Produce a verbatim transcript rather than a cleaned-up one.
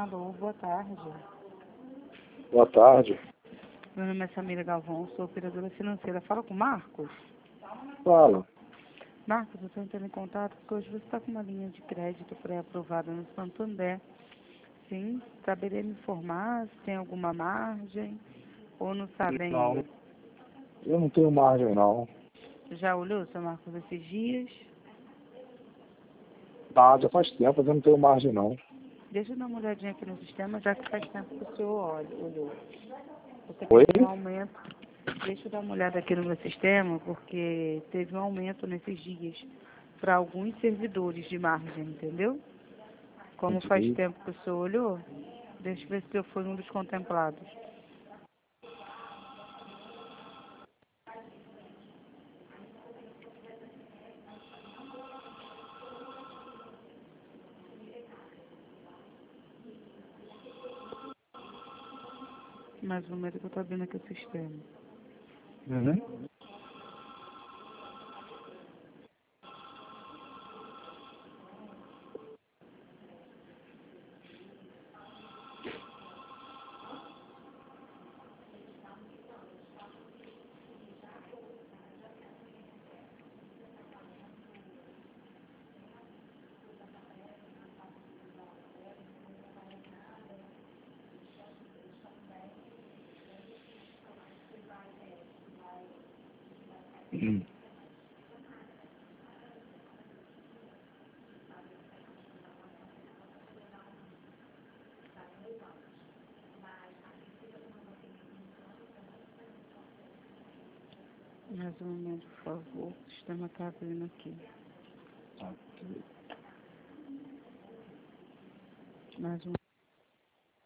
Alô, boa tarde. Boa tarde. Meu nome é Samira Galvão, sou operadora financeira. Fala com o Marcos? Fala. Marcos, eu estou entrando em contato porque hoje você está com uma linha de crédito pré-aprovada no Santander. Sim, saberia me informar se tem alguma margem ou não sabe Não, ainda? eu não tenho margem, não. Já olhou, seu Marcos, esses dias? Tá, já faz tempo, mas eu não tenho margem, não. Deixa eu dar uma olhadinha aqui no sistema, já que faz tempo que o senhor olha, olhou. Você Oi? teve um aumento. Deixa eu dar uma olhada aqui no meu sistema, porque teve um aumento nesses dias para alguns servidores de margem, entendeu? Como faz Entendi. tempo que o senhor olhou, deixa eu ver se eu fui um dos contemplados. Mais um momento que eu estou abrindo aqui o sistema. Uhum. Hum. Mais um momento, por favor. O sistema está abrindo aqui. Ok. Mais um